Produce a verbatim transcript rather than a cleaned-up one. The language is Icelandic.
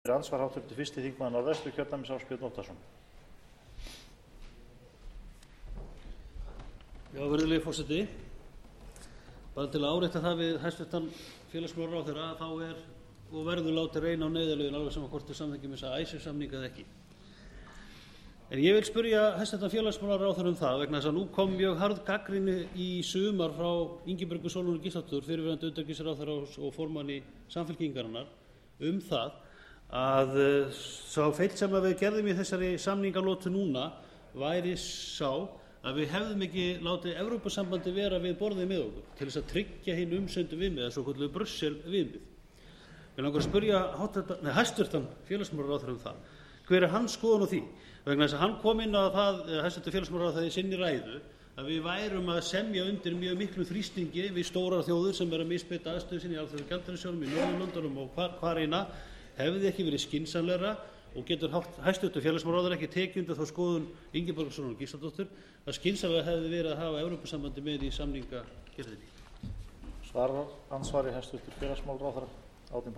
Fyrir andsvar háttvirtur fyrsti þingmaður Norðvesturkjördæmis Ásbjörn Óttarsson. Já, virðulegi forseti. Bara til að árétta það við hæstvirtan félagsmálaráðherra að þá er og verður látið reyna á neyðarlögin alveg sama hvort við samþykkjum þessa Icesave-samninga eða ekki. En ég vil spyrja hæstvirtan félagsmálaráðherra um það vegna þess að nú kom mjög harð gagnrýni í sumar frá Ingibjörgu Sólrúnu Gísladóttur, fyrrverandi utanríkisráðherra og formanni Samfylkingarinnar, um það að sá feill sem við gerðum í þessari samningalotu núna væri sá að við hefðum ekki látið Evrópusambandi vera við borðið með okkur til þess að tryggja hinn umsöndu viðmið, þessu svokölluðu Brussel viðmið. Ég langar að spyrja hæstvirtan félagsmálaráðherra um það. Hver er hans skoðun á því? Vegna þess að hann kom inn á það, hæstvirtur félagsmálaráðherra í sinni ræðu, að við værum að semja undir mjög miklu þrýstingi við stórar þjóðir sem er að misbeita aðstöðu sinni í Alþjóðagjaldeyrissjóðnum, í Norðurlöndunum og hvar, hvar eina, hefði ekki verið skynsamlegra og getur hæstvirtur félagsmálaráðherra ekki tekið undir þá skoðun Ingibjargar Sólrúnar Gísladóttur að skynsamlega hefði verið að hafa Evrópusambandi með í samningagerðinni. Svarar ansvari hæstvirtur félagsmálaráðherra Árni Páll